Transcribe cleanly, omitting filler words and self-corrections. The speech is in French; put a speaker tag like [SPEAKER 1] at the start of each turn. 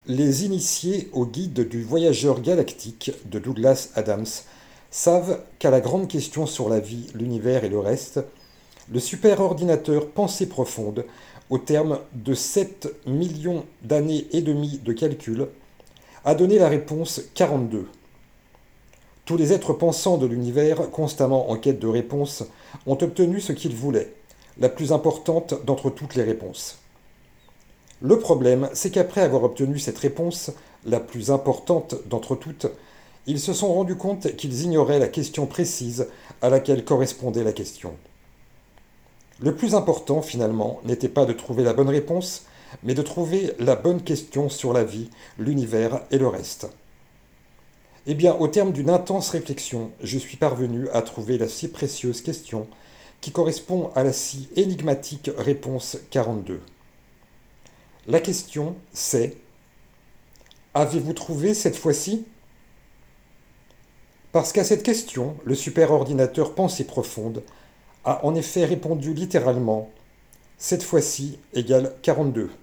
[SPEAKER 1] Les initiés au guide du voyageur galactique de Douglas Adams savent qu'à la grande question sur la vie, l'univers et le reste, le superordinateur Pensée profonde, au terme de 7 millions d'années et demie de calcul, a donné la réponse 42. Tous les êtres pensants de l'univers, constamment en quête de réponses, ont obtenu ce qu'ils voulaient, la plus importante d'entre toutes les réponses. Le problème, c'est qu'après avoir obtenu cette réponse, la plus importante d'entre toutes, ils se sont rendus compte qu'ils ignoraient la question précise à laquelle correspondait la question. Le plus important, finalement, n'était pas de trouver la bonne réponse, mais de trouver la bonne question sur la vie, l'univers et le reste. Eh bien, au terme d'une intense réflexion, je suis parvenu à trouver la si précieuse question qui correspond à la si énigmatique réponse 42. La question, c'est: avez-vous trouvé cette fois-ci? Parce qu'à cette question, le superordinateur Pensée profonde a en effet répondu littéralement: cette fois-ci égale 42.